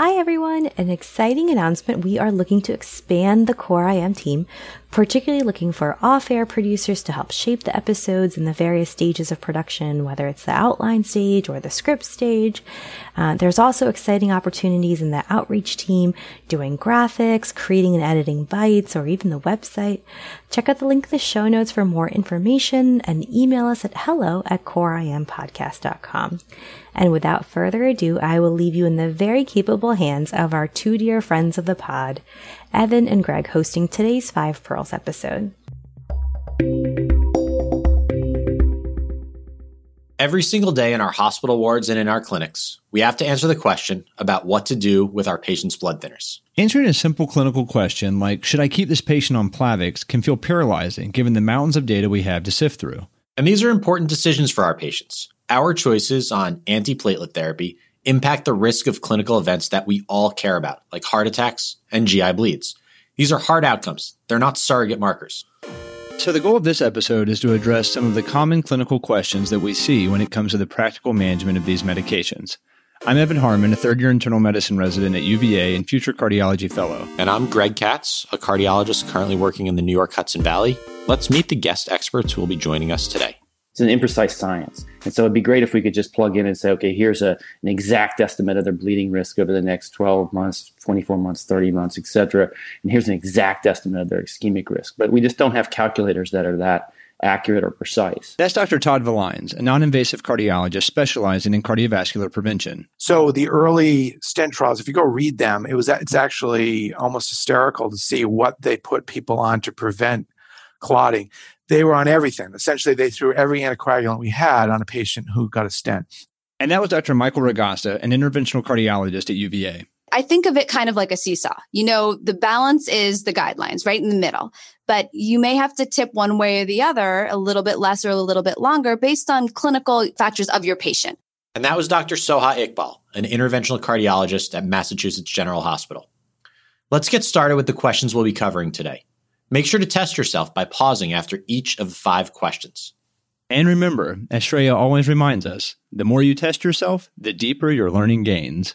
Hi everyone! An exciting announcement. We are looking to expand the Core IM team, particularly looking for off-air producers to help shape the episodes in the various stages of production, whether it's the outline stage or the script stage. There's also exciting opportunities in the outreach team, doing graphics, creating and editing bites, or even the website. Check out the link in the show notes for more information and email us at hello@coreimpodcast.com. And without further ado, I will leave you in the very capable hands of our two dear friends of the pod, Evan and Greg, hosting today's 5 Pearls episode. Every single day in our hospital wards and in our clinics, we have to answer the question about what to do with our patients' blood thinners. Answering a simple clinical question like, should I keep this patient on Plavix, can feel paralyzing given the mountains of data we have to sift through. And these are important decisions for our patients. Our choices on antiplatelet therapy impact the risk of clinical events that we all care about, like heart attacks and GI bleeds. These are hard outcomes. They're not surrogate markers. So the goal of this episode is to address some of the common clinical questions that we see when it comes to the practical management of these medications. I'm Evan Harmon, a third-year internal medicine resident at UVA and future cardiology fellow. And I'm Greg Katz, a cardiologist currently working in the New York Hudson Valley. Let's meet the guest experts who will be joining us today. It's an imprecise science. And so it'd be great if we could just plug in and say, okay, here's an exact estimate of their bleeding risk over the next 12 months, 24 months, 30 months, et cetera. And here's an exact estimate of their ischemic risk. But we just don't have calculators that are that accurate or precise. That's Dr. Todd Valines, a non-invasive cardiologist specializing in cardiovascular prevention. So the early stent trials, if you go read them, it's actually almost hysterical to see what they put people on to prevent clotting. They were on everything. Essentially, they threw every anticoagulant we had on a patient who got a stent. And that was Dr. Michael Ragasta, an interventional cardiologist at UVA. I think of it kind of like a seesaw. You know, the balance is the guidelines right in the middle, but you may have to tip one way or the other, a little bit less or a little bit longer based on clinical factors of your patient. And that was Dr. Soha Iqbal, an interventional cardiologist at Massachusetts General Hospital. Let's get started with the questions we'll be covering today. Make sure to test yourself by pausing after each of the 5 questions. And remember, as Shreya always reminds us, the more you test yourself, the deeper your learning gains.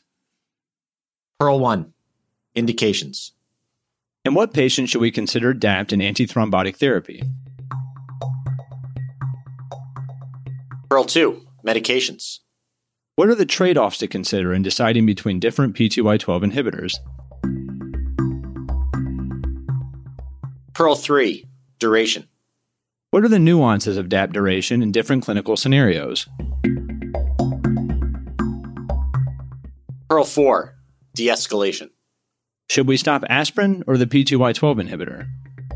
Pearl 1, indications. In what patient should we consider DAPT and antithrombotic therapy? Pearl 2, medications. What are the trade-offs to consider in deciding between different P2Y12 inhibitors? Pearl 3, duration. What are the nuances of DAPT duration in different clinical scenarios? Pearl 4, de-escalation. Should we stop aspirin or the P2Y12 inhibitor?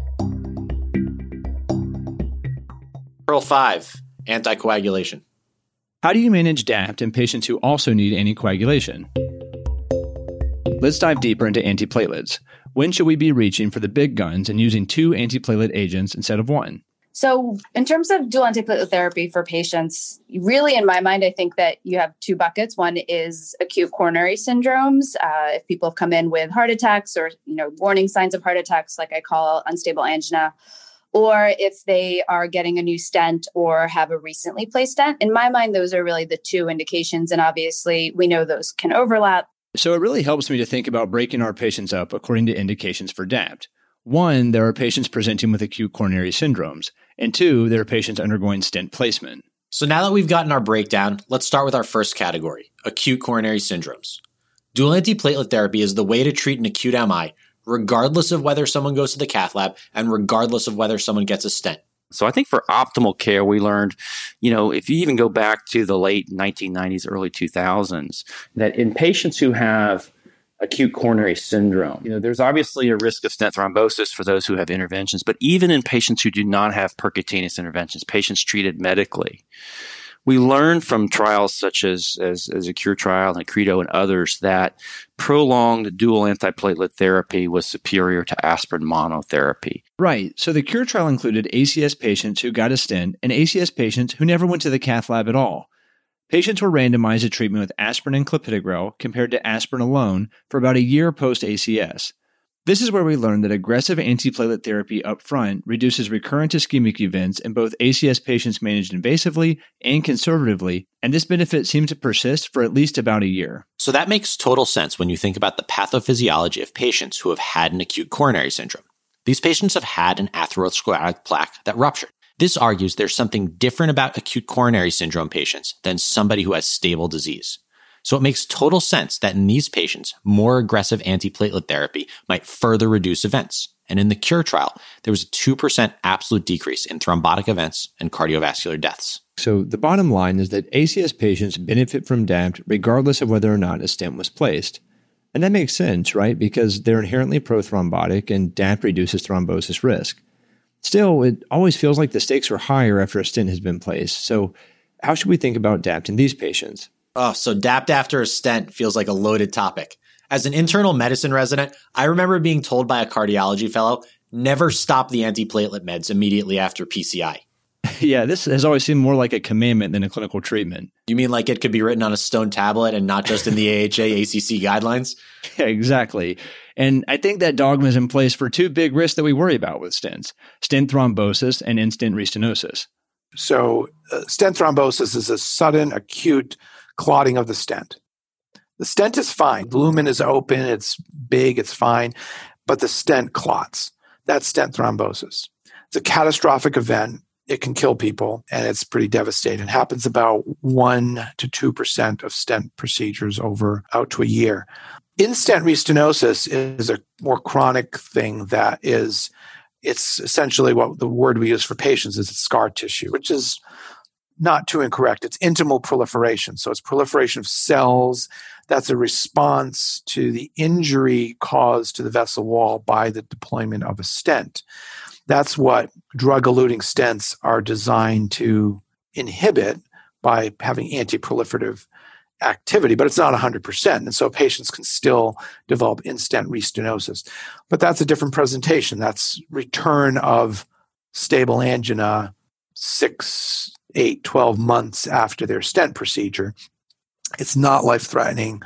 Pearl 5, anticoagulation. How do you manage DAPT in patients who also need anticoagulation? Let's dive deeper into antiplatelets. When should we be reaching for the big guns and using 2 antiplatelet agents instead of 1? So in terms of dual antiplatelet therapy for patients, really in my mind, I think that you have 2 buckets. One is acute coronary syndromes. If people have come in with heart attacks or, warning signs of heart attacks, like I call unstable angina, or if they are getting a new stent or have a recently placed stent. In my mind, those are really the 2 indications. And obviously, we know those can overlap. So it really helps me to think about breaking our patients up according to indications for DAPT. 1, there are patients presenting with acute coronary syndromes. And 2, there are patients undergoing stent placement. So now that we've gotten our breakdown, let's start with our first category, acute coronary syndromes. Dual antiplatelet therapy is the way to treat an acute MI, regardless of whether someone goes to the cath lab and regardless of whether someone gets a stent. So I think for optimal care, we learned, if you even go back to the late 1990s, early 2000s, that in patients who have acute coronary syndrome, there's obviously a risk of stent thrombosis for those who have interventions, but even in patients who do not have percutaneous interventions, patients treated medically, we learned from trials such as a CURE trial and CREDO and others that prolonged dual antiplatelet therapy was superior to aspirin monotherapy. Right. So the CURE trial included ACS patients who got a stent and ACS patients who never went to the cath lab at all. Patients were randomized to treatment with aspirin and clopidogrel compared to aspirin alone for about a year post-ACS. This is where we learned that aggressive antiplatelet therapy up front reduces recurrent ischemic events in both ACS patients managed invasively and conservatively, and this benefit seems to persist for at least about a year. So that makes total sense when you think about the pathophysiology of patients who have had an acute coronary syndrome. These patients have had an atherosclerotic plaque that ruptured. This argues there's something different about acute coronary syndrome patients than somebody who has stable disease. So it makes total sense that in these patients, more aggressive antiplatelet therapy might further reduce events. And in the CURE trial, there was a 2% absolute decrease in thrombotic events and cardiovascular deaths. So the bottom line is that ACS patients benefit from DAPT regardless of whether or not a stent was placed. And that makes sense, right? Because they're inherently prothrombotic and DAPT reduces thrombosis risk. Still, it always feels like the stakes are higher after a stent has been placed. So how should we think about DAPT in these patients? Oh, so DAPT after a stent feels like a loaded topic. As an internal medicine resident, I remember being told by a cardiology fellow, never stop the antiplatelet meds immediately after PCI. Yeah, this has always seemed more like a commandment than a clinical treatment. You mean like it could be written on a stone tablet and not just in the AHA-ACC guidelines? Yeah, exactly. And I think that dogma is in place for two big risks that we worry about with stents, stent thrombosis and in-stent restenosis. So stent thrombosis is a sudden acute clotting of the stent. The stent is fine. The lumen is open, it's big, it's fine, but the stent clots. That's stent thrombosis. It's a catastrophic event. It can kill people, and it's pretty devastating. It happens about 1 to 2% of stent procedures out to a year. In-stent restenosis is a more chronic thing it's essentially what the word we use for patients is scar tissue, which is not too incorrect. It's intimal proliferation. So it's proliferation of cells. That's a response to the injury caused to the vessel wall by the deployment of a stent. That's what drug-eluting stents are designed to inhibit by having anti-proliferative activity, but it's not 100%. And so patients can still develop in-stent restenosis. But that's a different presentation. That's return of stable angina 6, 8, 12 months after their stent procedure. It's not life-threatening.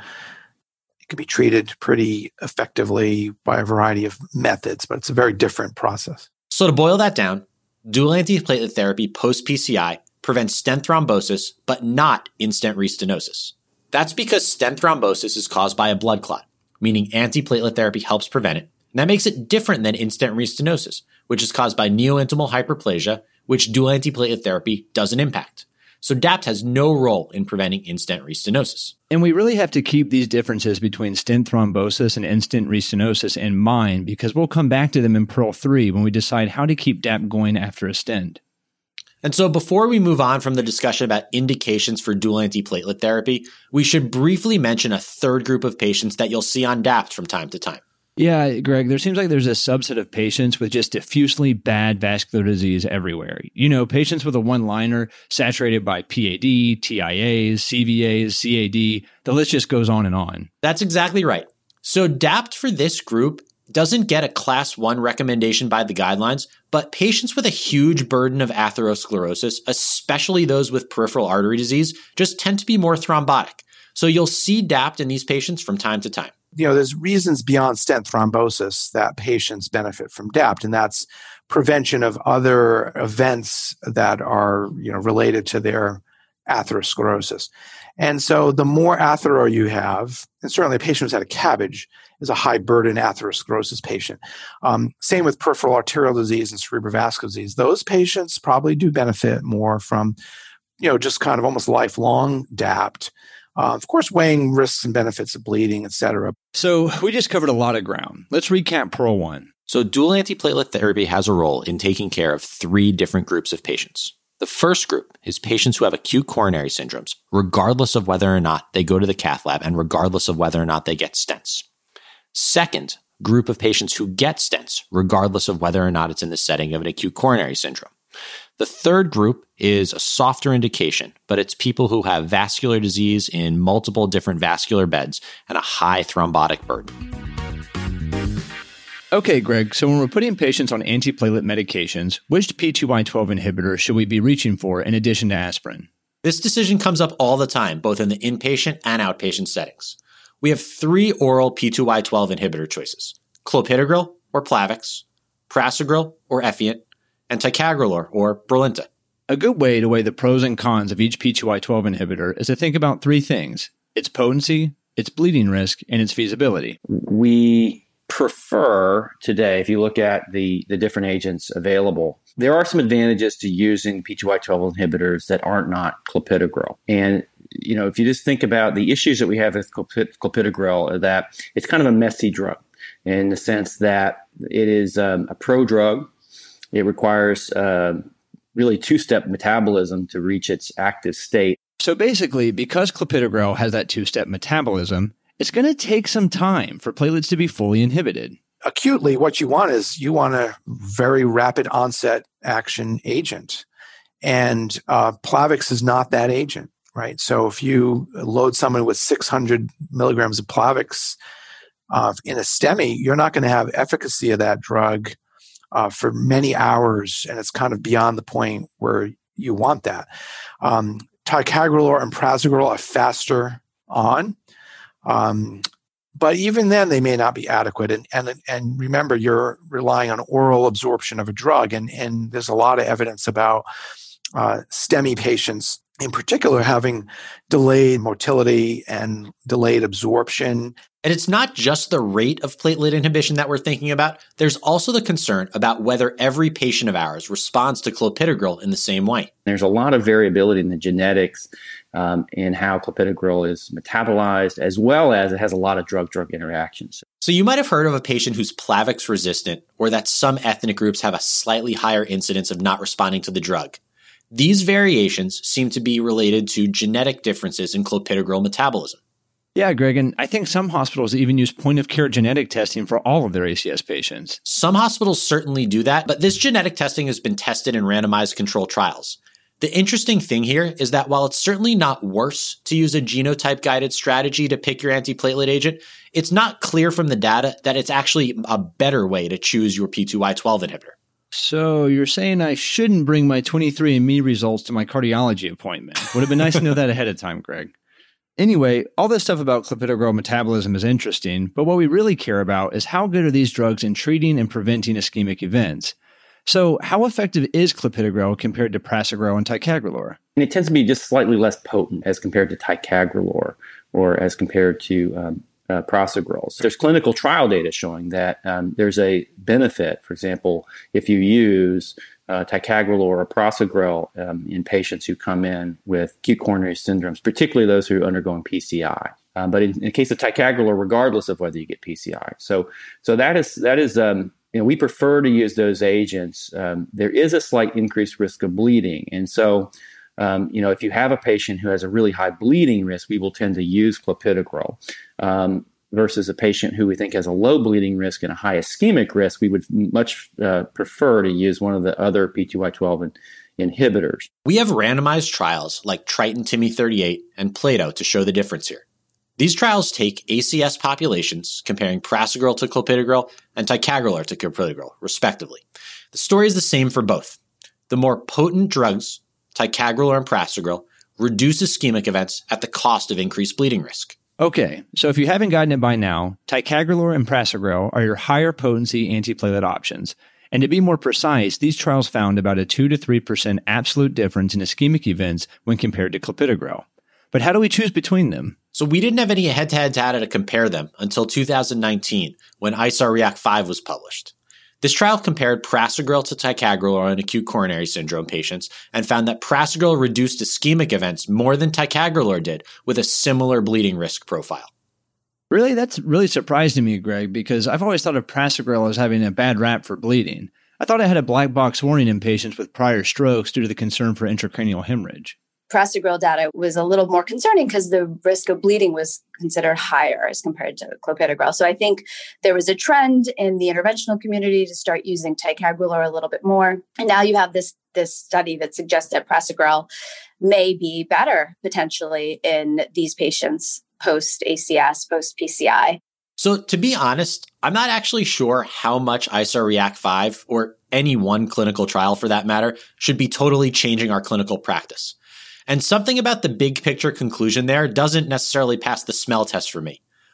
It can be treated pretty effectively by a variety of methods, but it's a very different process. So to boil that down, dual antiplatelet therapy post-PCI prevents stent thrombosis, but not in-stent restenosis. That's because stent thrombosis is caused by a blood clot, meaning antiplatelet therapy helps prevent it. And that makes it different than in-stent restenosis, which is caused by neointimal hyperplasia, which dual antiplatelet therapy doesn't impact. So DAPT has no role in preventing in-stent restenosis. And we really have to keep these differences between stent thrombosis and in-stent restenosis in mind because we'll come back to them in Pearl 3 when we decide how to keep DAPT going after a stent. And so before we move on from the discussion about indications for dual antiplatelet therapy, we should briefly mention a third group of patients that you'll see on DAPT from time to time. Yeah, Greg, there seems like there's a subset of patients with just diffusely bad vascular disease everywhere. You know, patients with a one-liner saturated by PAD, TIAs, CVAs, CAD, the list just goes on and on. That's exactly right. So DAPT for this group doesn't get a class 1 recommendation by the guidelines, but patients with a huge burden of atherosclerosis, especially those with peripheral artery disease, just tend to be more thrombotic. So you'll see DAPT in these patients from time to time. You know, there's reasons beyond stent thrombosis that patients benefit from DAPT, and that's prevention of other events that are, related to their atherosclerosis. And so the more athero you have, and certainly a patient who's had a CABG is a high burden atherosclerosis patient. Same with peripheral arterial disease and cerebrovascular disease. Those patients probably do benefit more from, just kind of almost lifelong DAPT. Of course, weighing risks and benefits of bleeding, et cetera. So we just covered a lot of ground. Let's recap Pearl 1. So dual antiplatelet therapy has a role in taking care of 3 different groups of patients. The first group is patients who have acute coronary syndromes, regardless of whether or not they go to the cath lab and regardless of whether or not they get stents. Second group of patients who get stents, regardless of whether or not it's in the setting of an acute coronary syndrome. The third group is a softer indication, but it's people who have vascular disease in multiple different vascular beds and a high thrombotic burden. Okay, Greg, so when we're putting patients on antiplatelet medications, which P2Y12 inhibitor should we be reaching for in addition to aspirin? This decision comes up all the time, both in the inpatient and outpatient settings. We have 3 oral P2Y12 inhibitor choices: clopidogrel or Plavix, prasugrel or Effient, and ticagrelor or Brilinta. A good way to weigh the pros and cons of each P2Y12 inhibitor is to think about three things: its potency, its bleeding risk, and its feasibility. We prefer today, if you look at the different agents available, there are some advantages to using P2Y12 inhibitors that aren't not clopidogrel. And if you just think about the issues that we have with clopidogrel, that it's kind of a messy drug in the sense that it is a prodrug. It requires really two-step metabolism to reach its active state. So basically, because clopidogrel has that two-step metabolism, it's going to take some time for platelets to be fully inhibited. Acutely, what you want is a very rapid onset action agent. And Plavix is not that agent, right? So if you load someone with 600 milligrams of Plavix in a STEMI, you're not going to have efficacy of that drug for many hours, and it's kind of beyond the point where you want that. Ticagrelor and prasugrel are faster on, but even then they may not be adequate. And remember, you're relying on oral absorption of a drug, and there's a lot of evidence about STEMI patients in particular having delayed motility and delayed absorption. And it's not just the rate of platelet inhibition that we're thinking about. There's also the concern about whether every patient of ours responds to clopidogrel in the same way. There's a lot of variability in the genetics in how clopidogrel is metabolized, as well as it has a lot of drug-drug interactions. So you might have heard of a patient who's Plavix resistant, or that some ethnic groups have a slightly higher incidence of not responding to the drug. These variations seem to be related to genetic differences in clopidogrel metabolism. Yeah, Greg, and I think some hospitals even use point-of-care genetic testing for all of their ACS patients. Some hospitals certainly do that, but this genetic testing has been tested in randomized controlled trials. The interesting thing here is that while it's certainly not worse to use a genotype-guided strategy to pick your antiplatelet agent, it's not clear from the data that it's actually a better way to choose your P2Y12 inhibitor. So you're saying I shouldn't bring my 23andMe results to my cardiology appointment. Would have been nice to know that ahead of time, Greg. Anyway, all this stuff about clopidogrel metabolism is interesting, but what we really care about is how good are these drugs in treating and preventing ischemic events. So how effective is clopidogrel compared to prasugrel and ticagrelor? And it tends to be just slightly less potent as compared to ticagrelor or as compared to prasugrel. So there's clinical trial data showing that there's a benefit. For example, if you use ticagrelor or prasugrel in patients who come in with acute coronary syndromes, particularly those who are undergoing PCI. But in the case of ticagrelor, regardless of whether you get PCI. So that is we prefer to use those agents. There is a slight increased risk of bleeding. And so, if you have a patient who has a really high bleeding risk, we will tend to use clopidogrel. Versus a patient who we think has a low bleeding risk and a high ischemic risk, we would much prefer to use one of the other P2Y12 inhibitors. We have randomized trials like Triton-TIMI-38 and Plato to show the difference here. These trials take ACS populations comparing prasugrel to clopidogrel and ticagrelor to clopidogrel, respectively. The story is the same for both. The more potent drugs, ticagrelor and prasugrel, reduce ischemic events at the cost of increased bleeding risk. Okay, so if you haven't gotten it by now, ticagrelor and prasugrel are your higher potency antiplatelet options. And to be more precise, these trials found about a 2 to 3% absolute difference in ischemic events when compared to clopidogrel. But how do we choose between them? So we didn't have any head-to-head data to compare them until 2019 when ISAR-REACT-5 was published. This trial compared prasugrel to ticagrelor in acute coronary syndrome patients and found that prasugrel reduced ischemic events more than ticagrelor did with a similar bleeding risk profile. Really? That's really surprising to me, Greg, because I've always thought of prasugrel as having a bad rap for bleeding. I thought it had a black box warning in patients with prior strokes due to the concern for intracranial hemorrhage. Prasugrel data was a little more concerning because the risk of bleeding was considered higher as compared to clopidogrel. So I think there was a trend in the interventional community to start using ticagrelor a little bit more. And now you have this study that suggests that prasugrel may be better potentially in these patients post-ACS, post-PCI. So to be honest, I'm not actually sure how much ISAR-REACT-5 or any one clinical trial for that matter should be totally changing our clinical practice. And something about the big picture conclusion there doesn't necessarily pass the smell test for me.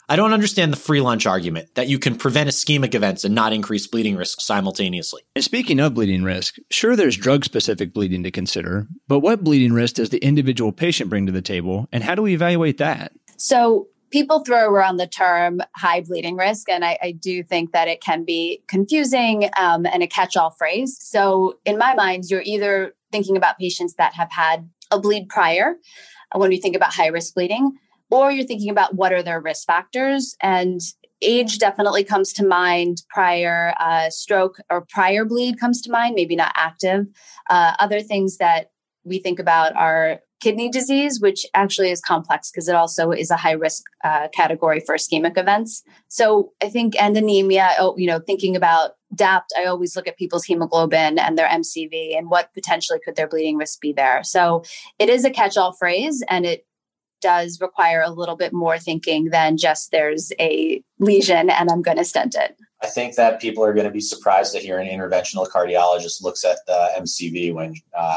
I don't understand the free lunch argument that you can prevent ischemic events and not increase bleeding risk simultaneously. And speaking of bleeding risk, sure, there's drug-specific bleeding to consider, but what bleeding risk does the individual patient bring to the table, and how do we evaluate that? So people throw around the term high bleeding risk, and I do think that it can be confusing and a catch-all phrase. So in my mind, you're either thinking about patients that have had a bleed prior when you think about high-risk bleeding, or you're thinking about what are their risk factors. And age definitely comes to mind, prior stroke or prior bleed comes to mind, maybe not active. Other things that we think about are kidney disease, which actually is complex because it also is a high risk category for ischemic events. So I think, and anemia, thinking about DAPT, I always look at people's hemoglobin and their MCV and what potentially could their bleeding risk be there. So it is a catch-all phrase, and it does require a little bit more thinking than just there's a lesion and I'm going to stent it. I think that people are going to be surprised to hear an interventional cardiologist looks at the MCV when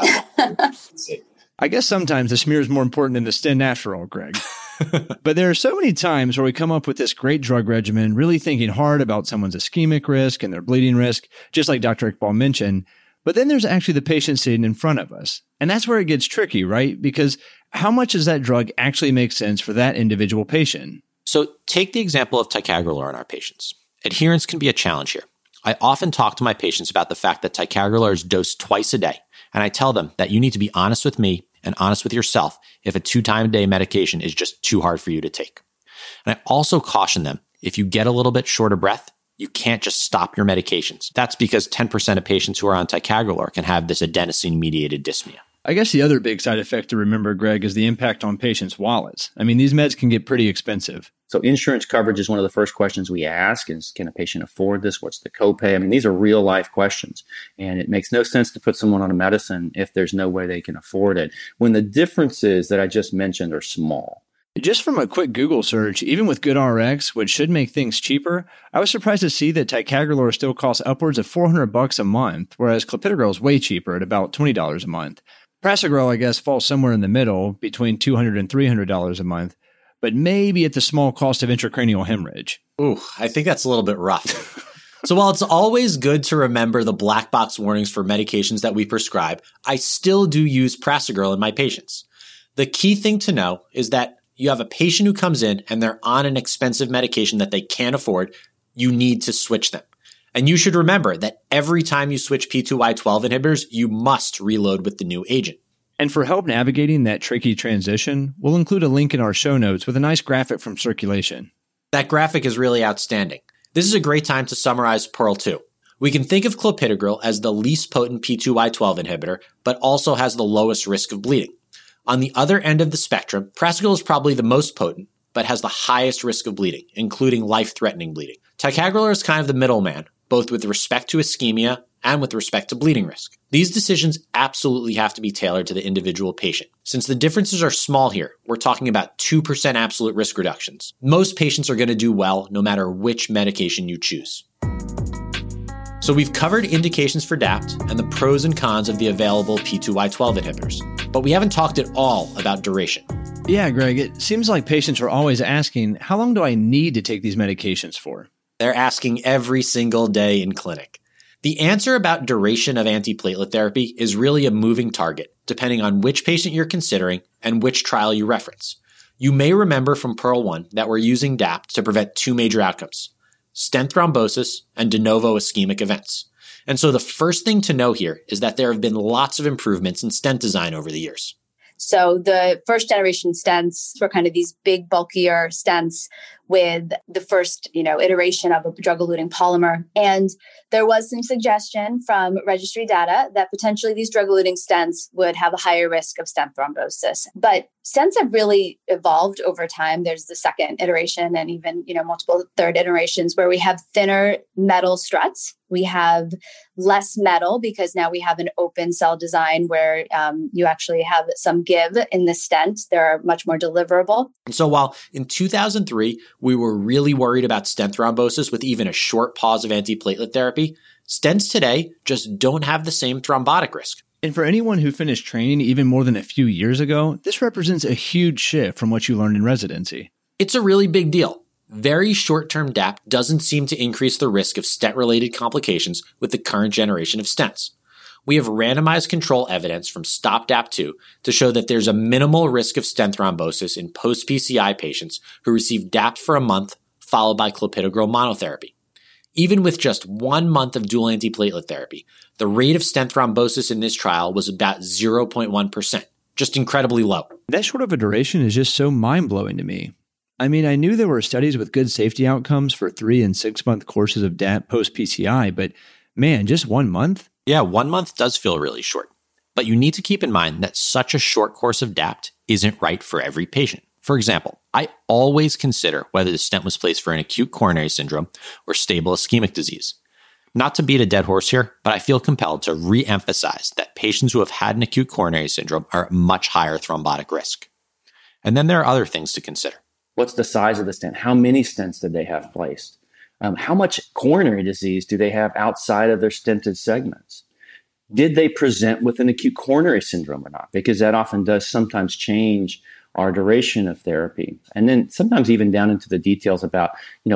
I guess sometimes the smear is more important than the stent after all, Greg. But there are so many times where we come up with this great drug regimen, really thinking hard about someone's ischemic risk and their bleeding risk, just like Dr. Iqbal mentioned. But then there's actually the patient sitting in front of us. And that's where it gets tricky, right? Because how much does that drug actually make sense for that individual patient? So take the example of ticagrelor in our patients. Adherence can be a challenge here. I often talk to my patients about the fact that ticagrelor is dosed twice a day. And I tell them that you need to be honest with me and honest with yourself if a 2-time-a-day medication is just too hard for you to take. And I also caution them, if you get a little bit short of breath, you can't just stop your medications. That's because 10% of patients who are on ticagrelor can have this adenosine-mediated dyspnea. I guess the other big side effect to remember, Greg, is the impact on patients' wallets. I mean, these meds can get pretty expensive. So insurance coverage is one of the first questions we ask is, can a patient afford this? What's the copay? I mean, these are real life questions. And it makes no sense to put someone on a medicine if there's no way they can afford it, when the differences that I just mentioned are small. Just from a quick Google search, even with GoodRx, which should make things cheaper, I was surprised to see that ticagrelor still costs upwards of $400 a month, whereas clopidogrel is way cheaper at about $20 a month. Prasugrel, I guess, falls somewhere in the middle between $200 and $300 a month, but maybe at the small cost of intracranial hemorrhage. Ooh, I think that's a little bit rough. So while it's always good to remember the black box warnings for medications that we prescribe, I still do use prasugrel in my patients. The key thing to know is that you have a patient who comes in and they're on an expensive medication that they can't afford, you need to switch them. And you should remember that every time you switch P2Y12 inhibitors, you must reload with the new agent. And for help navigating that tricky transition, we'll include a link in our show notes with a nice graphic from Circulation. That graphic is really outstanding. This is a great time to summarize Pearl 2. We can think of clopidogrel as the least potent P2Y12 inhibitor, but also has the lowest risk of bleeding. On the other end of the spectrum, prasugrel is probably the most potent, but has the highest risk of bleeding, including life-threatening bleeding. Ticagrelor is kind of the middleman, both with respect to ischemia and with respect to bleeding risk. These decisions absolutely have to be tailored to the individual patient. Since the differences are small here, we're talking about 2% absolute risk reductions. Most patients are going to do well no matter which medication you choose. So we've covered indications for DAPT and the pros and cons of the available P2Y12 inhibitors, but we haven't talked at all about duration. Yeah, Greg, it seems like patients are always asking, how long do I need to take these medications for? They're asking every single day in clinic. The answer about duration of antiplatelet therapy is really a moving target, depending on which patient you're considering and which trial you reference. You may remember from Pearl 1 that we're using DAPT to prevent two major outcomes: stent thrombosis and de novo ischemic events. And so the first thing to know here is that there have been lots of improvements in stent design over the years. So the first generation stents were kind of these big, bulkier stents with the first, iteration of a drug-eluting polymer. And there was some suggestion from registry data that potentially these drug-eluting stents would have a higher risk of stent thrombosis. But stents have really evolved over time. There's the second iteration and even, multiple third iterations where we have thinner metal struts. We have less metal because now we have an open cell design where you actually have some give in the stent. They're much more deliverable. And so while in 2003, we were really worried about stent thrombosis with even a short pause of antiplatelet therapy, stents today just don't have the same thrombotic risk. And for anyone who finished training even more than a few years ago, this represents a huge shift from what you learned in residency. It's a really big deal. very short-term DAPT doesn't seem to increase the risk of stent-related complications with the current generation of stents. We have randomized control evidence from STOP-DAPT-2 to show that there's a minimal risk of stent thrombosis in post-PCI patients who receive DAPT for a month followed by clopidogrel monotherapy. Even with just 1 month of dual antiplatelet therapy, the rate of stent thrombosis in this trial was about 0.1%, just incredibly low. That short of a duration is just so mind-blowing to me. I mean, I knew there were studies with good safety outcomes for 3 and 6 month courses of DAPT post-PCI, but man, just 1 month? Yeah, 1 month does feel really short. But you need to keep in mind that such a short course of DAPT isn't right for every patient. For example, I always consider whether the stent was placed for an acute coronary syndrome or stable ischemic disease. Not to beat a dead horse here, but I feel compelled to re-emphasize that patients who have had an acute coronary syndrome are at much higher thrombotic risk. And then there are other things to consider. What's the size of the stent? How many stents did they have placed? How much coronary disease do they have outside of their stented segments? Did they present with an acute coronary syndrome or not? Because that often does sometimes change our duration of therapy. And then sometimes even down into the details about,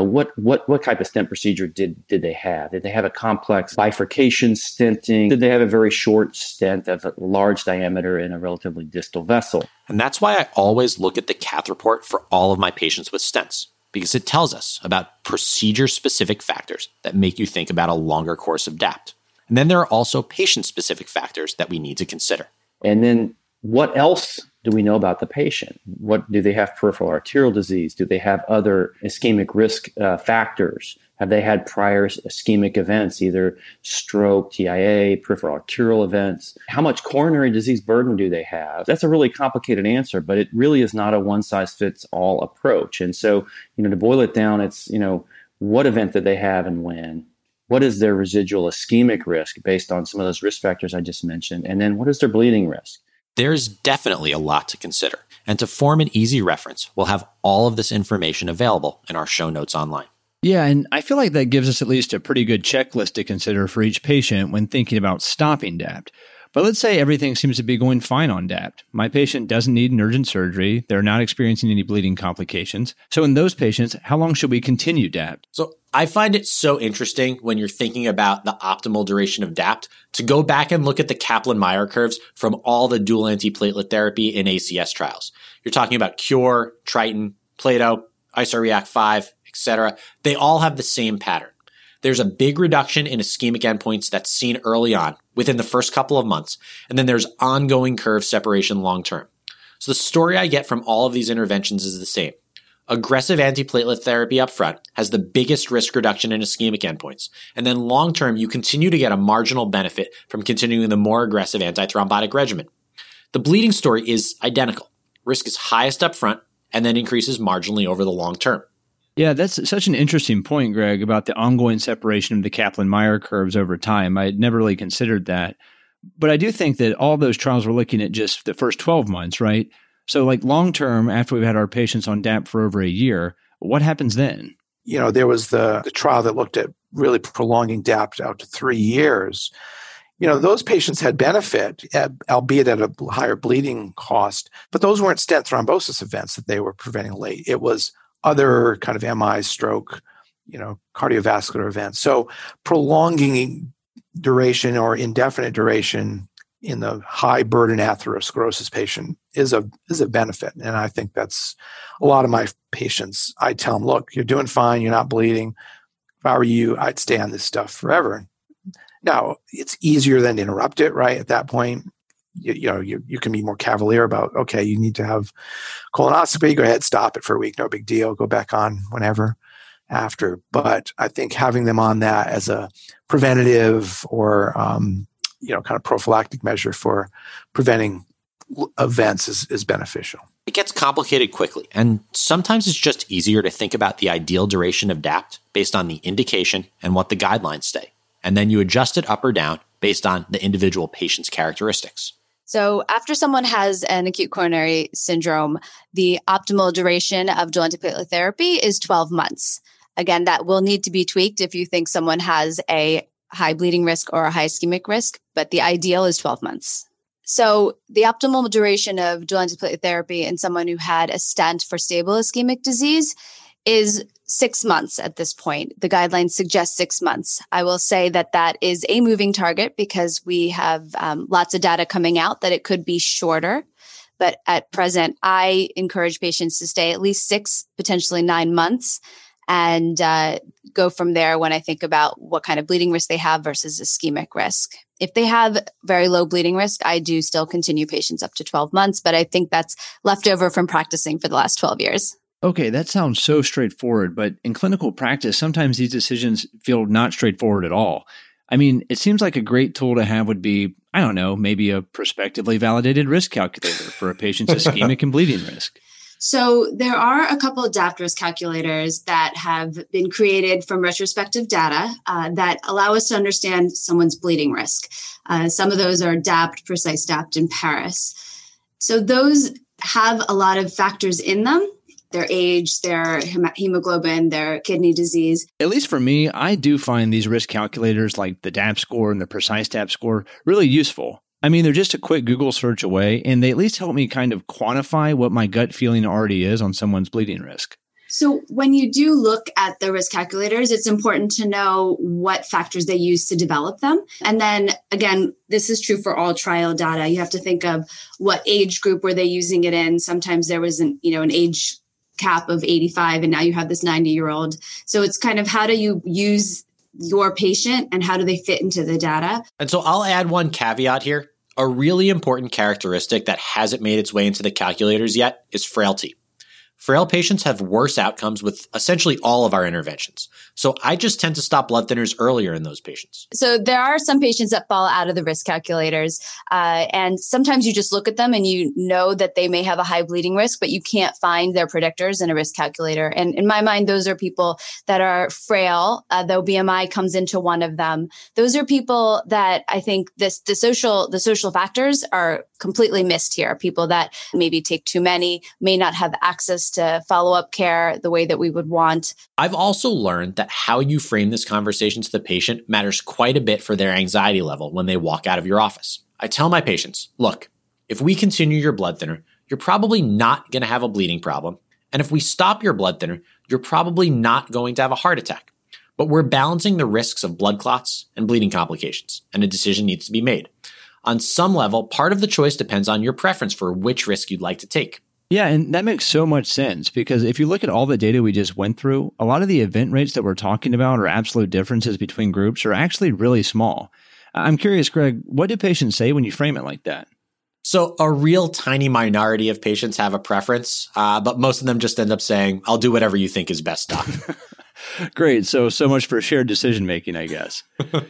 what type of stent procedure did they have? Did they have a complex bifurcation stenting? Did they have a very short stent of a large diameter in a relatively distal vessel? And that's why I always look at the cath report for all of my patients with stents, because it tells us about procedure-specific factors that make you think about a longer course of DAPT. And then there are also patient-specific factors that we need to consider. And then what else do we know about the patient? What do they have? Peripheral arterial disease? Do they have other ischemic risk factors? Have they had prior ischemic events, either stroke, TIA, peripheral arterial events? How much coronary disease burden do they have? That's a really complicated answer, but it really is not a one-size-fits-all approach. And so, to boil it down, it's, what event did they have and when? What is their residual ischemic risk based on some of those risk factors I just mentioned? And then what is their bleeding risk? There's definitely a lot to consider. And to form an easy reference, we'll have all of this information available in our show notes online. Yeah, and I feel like that gives us at least a pretty good checklist to consider for each patient when thinking about stopping DAPT. But let's say everything seems to be going fine on DAPT. My patient doesn't need an urgent surgery. They're not experiencing any bleeding complications. So in those patients, how long should we continue DAPT? So I find it so interesting when you're thinking about the optimal duration of DAPT to go back and look at the Kaplan-Meier curves from all the dual antiplatelet therapy in ACS trials. You're talking about CURE, Triton, Plato, ICER-REACT 5, etc. They all have the same pattern. There's a big reduction in ischemic endpoints that's seen early on, within the first couple of months, and then there's ongoing curve separation long term. So the story I get from all of these interventions is the same. Aggressive antiplatelet therapy up front has the biggest risk reduction in ischemic endpoints, and then long term you continue to get a marginal benefit from continuing the more aggressive antithrombotic regimen. The bleeding story is identical. Risk is highest up front and then increases marginally over the long term. Yeah, that's such an interesting point, Greg, about the ongoing separation of the Kaplan-Meier curves over time. I had never really considered that. But I do think that all those trials were looking at just the first 12 months, right? So like long term, after we've had our patients on DAPT for over a year, what happens then? There was the trial that looked at really prolonging DAPT out to 3 years. Those patients had benefit, albeit at a higher bleeding cost, but those weren't stent thrombosis events that they were preventing late. It was other kind of MI, stroke, cardiovascular events. So prolonging duration or indefinite duration in the high burden atherosclerosis patient is a benefit. And I think that's a lot of my patients. I tell them, look, you're doing fine. You're not bleeding. If I were you, I'd stay on this stuff forever. Now, it's easier than to interrupt it, right? At that point, you can be more cavalier about, okay, you need to have colonoscopy, go ahead, stop it for a week, no big deal, go back on whenever after. But I think having them on that as a preventative or, kind of prophylactic measure for preventing events is beneficial. It gets complicated quickly, and sometimes it's just easier to think about the ideal duration of DAPT based on the indication and what the guidelines say. And then you adjust it up or down based on the individual patient's characteristics. So after someone has an acute coronary syndrome, the optimal duration of dual antiplatelet therapy is 12 months. Again, that will need to be tweaked if you think someone has a high bleeding risk or a high ischemic risk, but the ideal is 12 months. So the optimal duration of dual antiplatelet therapy in someone who had a stent for stable ischemic disease is 6 months at this point. The guidelines suggest 6 months. I will say that that is a moving target because we have lots of data coming out that it could be shorter. But at present, I encourage patients to stay at least 6, potentially 9 months, and go from there when I think about what kind of bleeding risk they have versus ischemic risk. If they have very low bleeding risk, I do still continue patients up to 12 months, but I think that's left over from practicing for the last 12 years. Okay, that sounds so straightforward, but in clinical practice, sometimes these decisions feel not straightforward at all. I mean, it seems like a great tool to have would be, I don't know, maybe a prospectively validated risk calculator for a patient's ischemic and bleeding risk. So there are a couple of DAPT risk calculators that have been created from retrospective data that allow us to understand someone's bleeding risk. Some of those are DAPT, Precise DAPT, and Paris. So those have a lot of factors in them. Their age, their hemoglobin, their kidney disease. At least for me, I do find these risk calculators like the DAPT score and the Precise DAPT score really useful. I mean, they're just a quick Google search away, and they at least help me kind of quantify what my gut feeling already is on someone's bleeding risk. So when you do look at the risk calculators, it's important to know what factors they use to develop them. And then again, this is true for all trial data. You have to think of what age group were they using it in. Sometimes there was an age cap of 85 and now you have this 90-year-old. So it's kind of how do you use your patient and how do they fit into the data? And so I'll add one caveat here. A really important characteristic that hasn't made its way into the calculators yet is frailty. Frail patients have worse outcomes with essentially all of our interventions. So I just tend to stop blood thinners earlier in those patients. So there are some patients that fall out of the risk calculators. And sometimes you just look at them and you know that they may have a high bleeding risk, but you can't find their predictors in a risk calculator. And in my mind, those are people that are frail, though BMI comes into one of them. Those are people that I think the social factors are completely missed here. People that maybe take too many, may not have access to follow-up care the way that we would want. I've also learned that how you frame this conversation to the patient matters quite a bit for their anxiety level when they walk out of your office. I tell my patients, look, if we continue your blood thinner, you're probably not going to have a bleeding problem. And if we stop your blood thinner, you're probably not going to have a heart attack. But we're balancing the risks of blood clots and bleeding complications, and a decision needs to be made. On some level, part of the choice depends on your preference for which risk you'd like to take. Yeah, and that makes so much sense because if you look at all the data we just went through, a lot of the event rates that we're talking about or absolute differences between groups are actually really small. I'm curious, Greg, what do patients say when you frame it like that? So a real tiny minority of patients have a preference, but most of them just end up saying, I'll do whatever you think is best, doc. Great. So much for shared decision-making, I guess.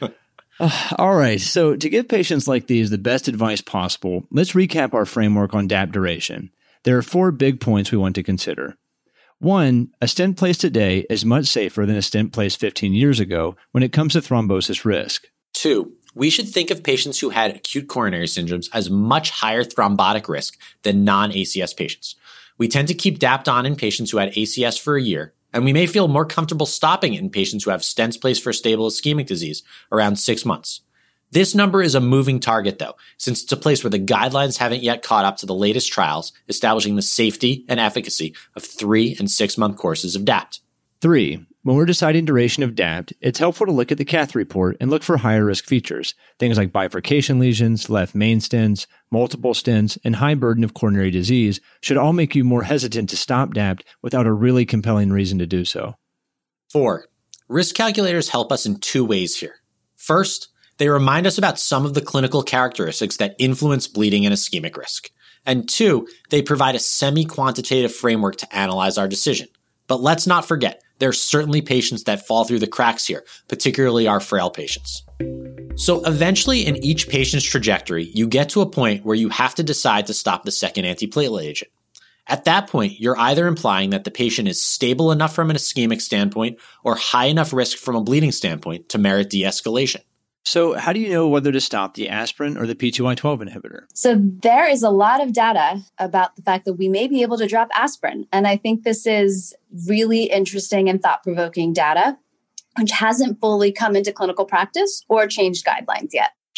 All right. So to give patients like these the best advice possible, let's recap our framework on DAPT duration. There are 4 big points we want to consider. 1, a stent placed today is much safer than a stent placed 15 years ago when it comes to thrombosis risk. 2, we should think of patients who had acute coronary syndromes as much higher thrombotic risk than non-ACS patients. We tend to keep DAPT on in patients who had ACS for a year, and we may feel more comfortable stopping it in patients who have stents placed for stable ischemic disease around 6 months. This number is a moving target, though, since it's a place where the guidelines haven't yet caught up to the latest trials establishing the safety and efficacy of 3 and 6 month courses of DAPT. 3, when we're deciding duration of DAPT, it's helpful to look at the cath report and look for higher risk features. Things like bifurcation lesions, left main stents, multiple stents, and high burden of coronary disease should all make you more hesitant to stop DAPT without a really compelling reason to do so. 4, risk calculators help us in 2 ways here. First, they remind us about some of the clinical characteristics that influence bleeding and ischemic risk. And 2, they provide a semi-quantitative framework to analyze our decision. But let's not forget, there are certainly patients that fall through the cracks here, particularly our frail patients. So eventually in each patient's trajectory, you get to a point where you have to decide to stop the second antiplatelet agent. At that point, you're either implying that the patient is stable enough from an ischemic standpoint or high enough risk from a bleeding standpoint to merit de-escalation. So how do you know whether to stop the aspirin or the P2Y12 inhibitor? So there is a lot of data about the fact that we may be able to drop aspirin. And I think this is really interesting and thought-provoking data, which hasn't fully come into clinical practice or changed guidelines yet.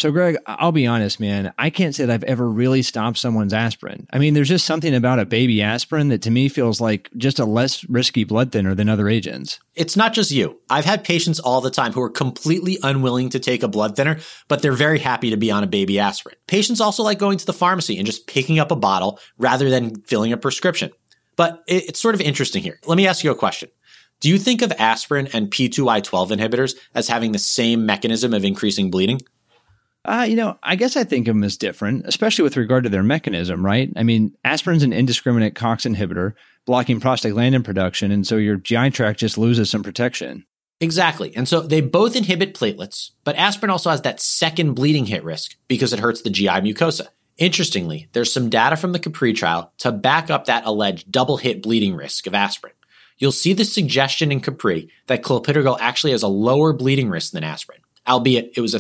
So, Greg, I'll be honest, man. I can't say that I've ever really stopped someone's aspirin. I mean, there's just something about a baby aspirin that to me feels like just a less risky blood thinner than other agents. It's not just you. I've had patients all the time who are completely unwilling to take a blood thinner, but they're very happy to be on a baby aspirin. Patients also like going to the pharmacy and just picking up a bottle rather than filling a prescription. But it's sort of interesting here. Let me ask you a question. Do you think of aspirin and P2Y12 inhibitors as having the same mechanism of increasing bleeding? I guess I think of them as different, especially with regard to their mechanism, right? I mean, aspirin's an indiscriminate COX inhibitor, blocking prostaglandin production, and so your GI tract just loses some protection. Exactly. And so they both inhibit platelets, but aspirin also has that second bleeding hit risk because it hurts the GI mucosa. Interestingly, there's some data from the Capri trial to back up that alleged double hit bleeding risk of aspirin. You'll see the suggestion in Capri that clopidogrel actually has a lower bleeding risk than aspirin, albeit it was a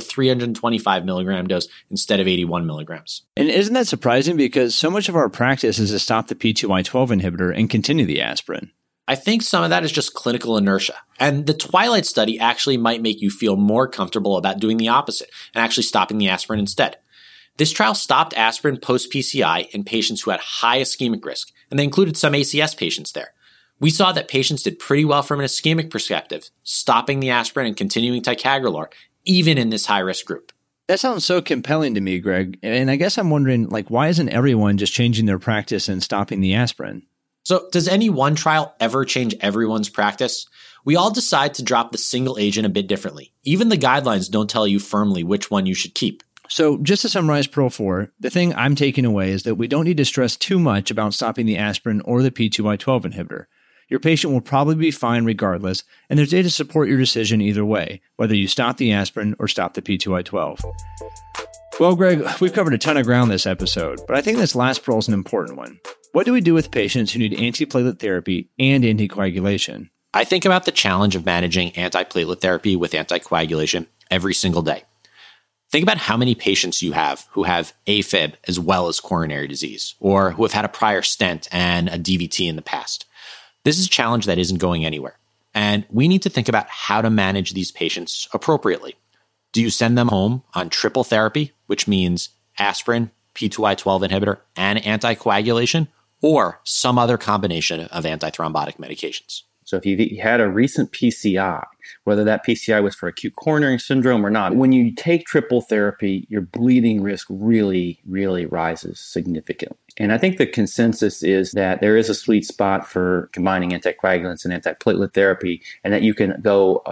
325 milligram dose instead of 81 milligrams. And isn't that surprising? Because so much of our practice is to stop the P2Y12 inhibitor and continue the aspirin. I think some of that is just clinical inertia. And the Twilight study actually might make you feel more comfortable about doing the opposite and actually stopping the aspirin instead. This trial stopped aspirin post-PCI in patients who had high ischemic risk, and they included some ACS patients there. We saw that patients did pretty well from an ischemic perspective, stopping the aspirin and continuing ticagrelor, even in this high-risk group. That sounds so compelling to me, Greg. And I guess I'm wondering, why isn't everyone just changing their practice and stopping the aspirin? So does any one trial ever change everyone's practice? We all decide to drop the single agent a bit differently. Even the guidelines don't tell you firmly which one you should keep. So just to summarize Pearl 4, the thing I'm taking away is that we don't need to stress too much about stopping the aspirin or the P2Y12 inhibitor. Your patient will probably be fine regardless, and there's data to support your decision either way, whether you stop the aspirin or stop the P2Y12. Well, Greg, we've covered a ton of ground this episode, but I think this last pearl is an important one. What do we do with patients who need antiplatelet therapy and anticoagulation? I think about the challenge of managing antiplatelet therapy with anticoagulation every single day. Think about how many patients you have who have AFib as well as coronary disease, or who have had a prior stent and a DVT in the past. This is a challenge that isn't going anywhere, and we need to think about how to manage these patients appropriately. Do you send them home on triple therapy, which means aspirin, P2Y12 inhibitor, and anticoagulation, or some other combination of antithrombotic medications? So if you had a recent PCI, whether that PCI was for acute coronary syndrome or not, when you take triple therapy, your bleeding risk really, really rises significantly. And I think the consensus is that there is a sweet spot for combining anticoagulants and antiplatelet therapy, and that you can go,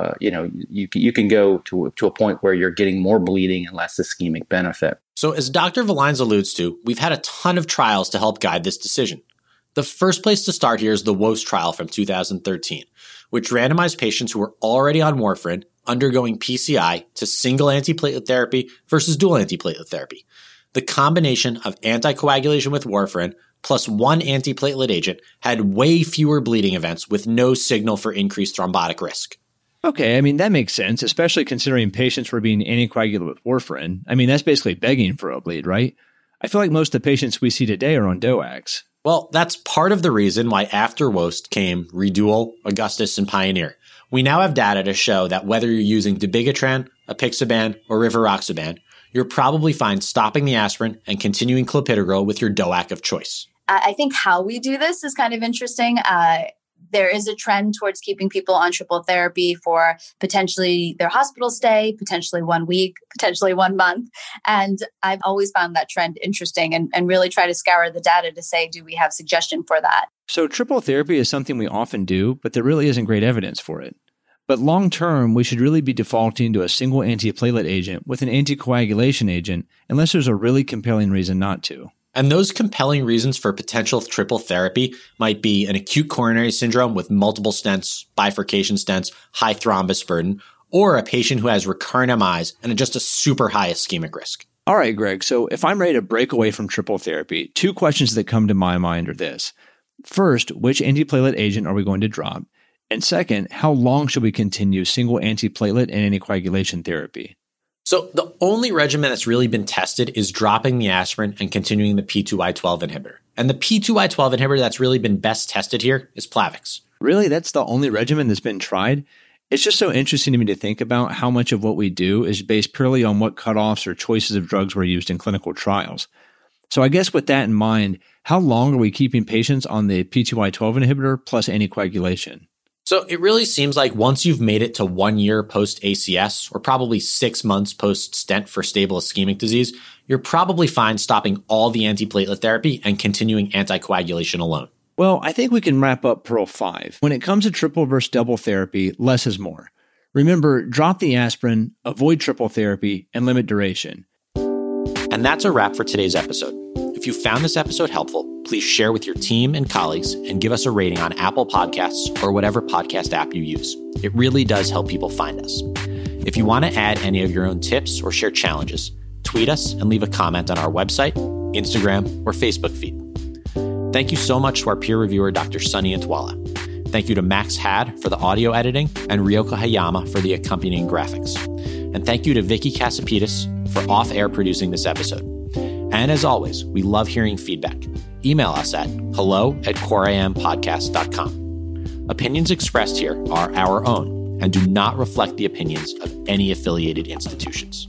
you can go to a point where you're getting more bleeding and less ischemic benefit. So as Dr. Vallines alludes to, we've had a ton of trials to help guide this decision. The first place to start here is the WOS trial from 2013, which randomized patients who were already on warfarin undergoing PCI to single antiplatelet therapy versus dual antiplatelet therapy. The combination of anticoagulation with warfarin plus one antiplatelet agent had way fewer bleeding events with no signal for increased thrombotic risk. Okay, I mean, that makes sense, especially considering patients were being anticoagulated with warfarin. I mean, that's basically begging for a bleed, right? I feel like most of the patients we see today are on DOACs. Well, that's part of the reason why after WOST came Redual, Augustus, and Pioneer. We now have data to show that whether you're using dabigatran, apixaban, or rivaroxaban, you're probably fine stopping the aspirin and continuing clopidogrel with your DOAC of choice. I think how we do this is kind of interesting. There is a trend towards keeping people on triple therapy for potentially their hospital stay, potentially 1 week, potentially 1 month. And I've always found that trend interesting and really try to scour the data to say, do we have suggestion for that? So triple therapy is something we often do, but there really isn't great evidence for it. But long term, we should really be defaulting to a single antiplatelet agent with an anticoagulation agent unless there's a really compelling reason not to. And those compelling reasons for potential triple therapy might be an acute coronary syndrome with multiple stents, bifurcation stents, high thrombus burden, or a patient who has recurrent MIs and just a super high ischemic risk. All right, Greg. So if I'm ready to break away from triple therapy, 2 questions that come to my mind are this. First, which antiplatelet agent are we going to drop? And second, how long should we continue single antiplatelet and anticoagulation therapy? So the only regimen that's really been tested is dropping the aspirin and continuing the P2Y12 inhibitor. And the P2Y12 inhibitor that's really been best tested here is Plavix. Really? That's the only regimen that's been tried? It's just so interesting to me to think about how much of what we do is based purely on what cutoffs or choices of drugs were used in clinical trials. So I guess with that in mind, how long are we keeping patients on the P2Y12 inhibitor plus anticoagulation? So it really seems like once you've made it to 1 year post ACS, or probably 6 months post stent for stable ischemic disease, you're probably fine stopping all the antiplatelet therapy and continuing anticoagulation alone. Well, I think we can wrap up Pearl 5. When it comes to triple versus double therapy, less is more. Remember, drop the aspirin, avoid triple therapy, and limit duration. And that's a wrap for today's episode. If you found this episode helpful, please share with your team and colleagues and give us a rating on Apple Podcasts or whatever podcast app you use. It really does help people find us. If you want to add any of your own tips or share challenges, tweet us and leave a comment on our website, Instagram, or Facebook feed. Thank you so much to our peer reviewer, Dr. Sunny Antwala. Thank you to Max Had for the audio editing and Ryoko Hayama for the accompanying graphics. And thank you to Vicky Casapidis for off-air producing this episode. And as always, we love hearing feedback. Email us at hello@coreampodcast.com. Opinions expressed here are our own and do not reflect the opinions of any affiliated institutions.